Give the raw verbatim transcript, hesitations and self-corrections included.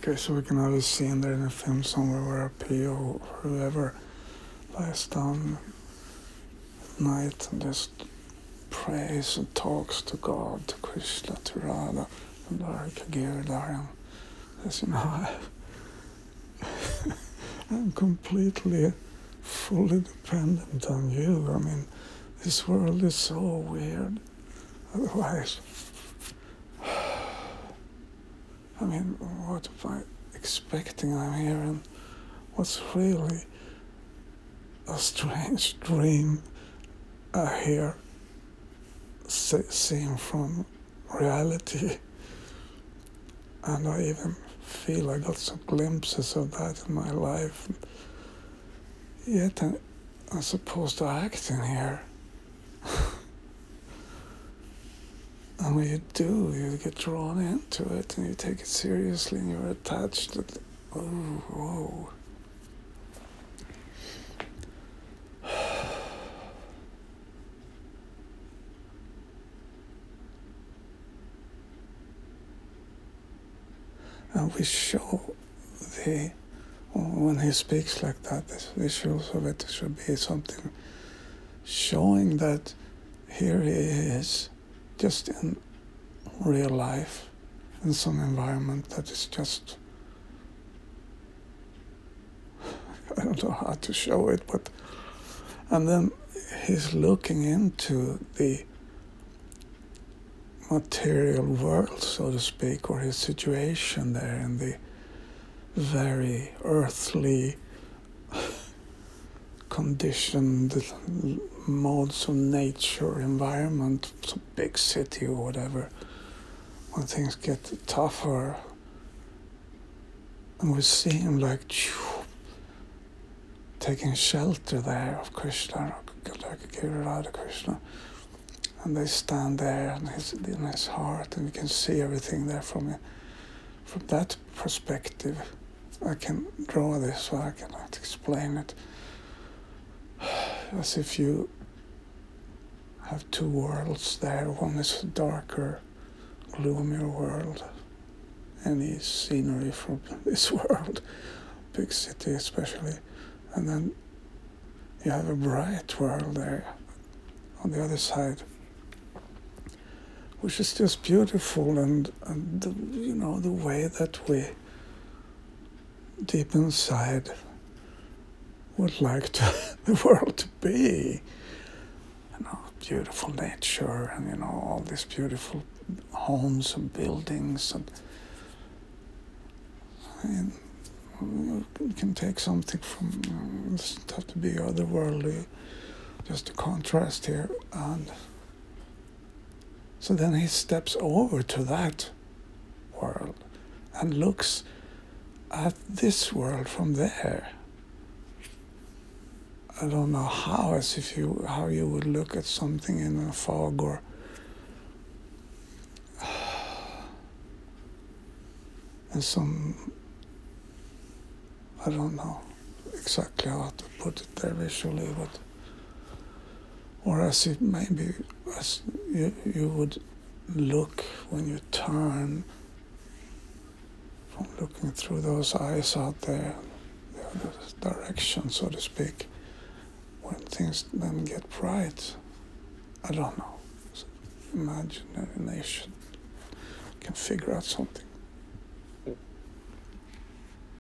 Okay, so we can have a scene there in a film somewhere where a P O or whoever lies down at night and just prays and talks to God, to Krishna, to Radha, and Dwarka Giridhar. As you know, I, I'm completely, fully dependent on you. I mean, this world is so weird. Otherwise, I mean, what am I expecting? I'm here, and what's really a strange dream I hear seen from reality, and I even feel I got some glimpses of that in my life. Yet I'm, I'm supposed to act in here. And when you do, you get drawn into it and you take it seriously and you're attached to it. Oh, whoa. And we show the, when he speaks like that, the visuals of it should be something showing that here he is, just in real life, in some environment that is just, I don't know how to show it, but, and then he's looking into the material world, so to speak, or his situation there in the very earthly, conditioned modes of nature, environment, some big city or whatever, when things get tougher. And we see him like taking shelter there of Krishna, like Radha Krishna. And they stand there and his, in his heart, and you can see everything there from from that perspective. I can draw this, so I cannot explain it. As if you have two worlds there. One is a darker, gloomier world. Any scenery from this world, big city especially. And then you have a bright world there on the other side, which is just beautiful, and, and the, you know, the way that we deep inside would like to, the world to be. You know, beautiful nature, and you know, all these beautiful homes and buildings, and, and you can take something from, it doesn't have to be otherworldly, just a contrast here. And so then he steps over to that world and looks at this world from there. I don't know how, as if you, how you would look at something in a fog, or in some, I don't know exactly how to put it there visually, but, or as if maybe as you, you would look when you turn from looking through those eyes out there, the other direction, so to speak, when things then get bright. I don't know. Imagination can figure out something.